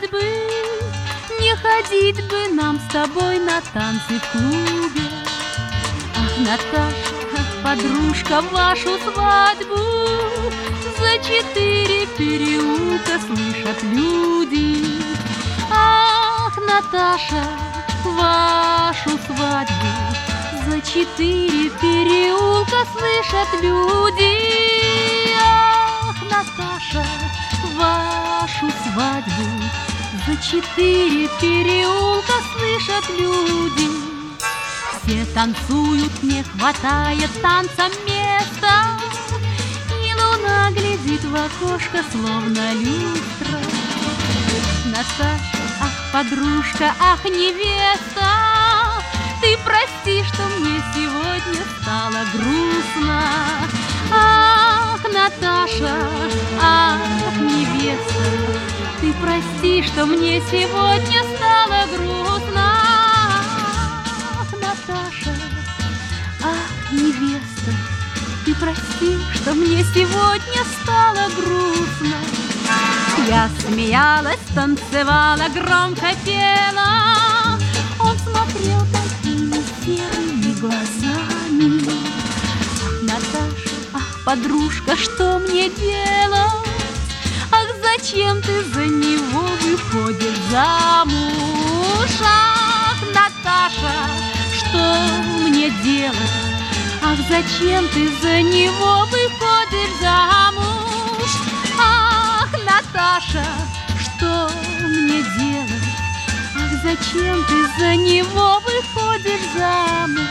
свадьбы, не ходить бы нам с тобой на танцы в клубе. Ах, Наташа, подружка, вашу свадьбу за 4 переулка слышат люди. Ах, Наташа, вашу свадьбу за 4 переулка слышат люди. Ах, Наташа, вашу свадьбу за 4 переулка слышат люди. Все танцуют, не хватает танцам места, и луна глядит в окошко, словно люстра. Наташа, ах, подружка, ах, невеста, ты прости, что мне сегодня стало грустно. Ах, Наташа, ах, невеста, ты прости, что мне сегодня стало грустно. Ах, Наташа, ах, невеста, ты прости, что мне сегодня стало грустно. Я смеялась, танцевала, громко пела. Он смотрел такими серыми глазами. Ах, Наташа, ах, подружка, что мне делать? Ах, зачем ты за него выходишь замуж? Ах, Наташа, что мне делать? Ах, зачем ты за него выходишь замуж? Ах, Наташа, что мне делать? Ах, зачем ты за него выходишь замуж?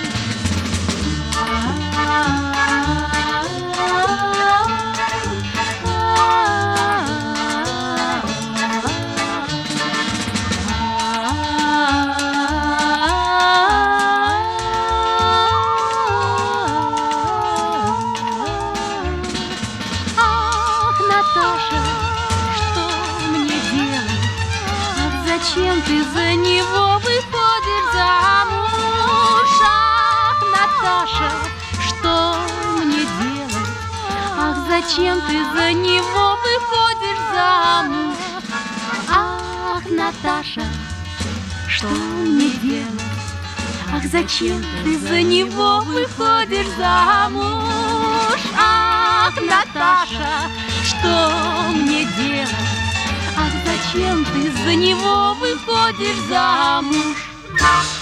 Наташа, что мне делать? Ах, зачем ты за него выходишь замуж? Ах, Наташа, что мне делать? Ах, зачем ты за него выходишь замуж? Ах, Наташа, что мне делать? Ах, зачем ты за него выходишь замуж? Ах, Наташа, что мне делать? Ах, зачем ты за него выходишь замуж?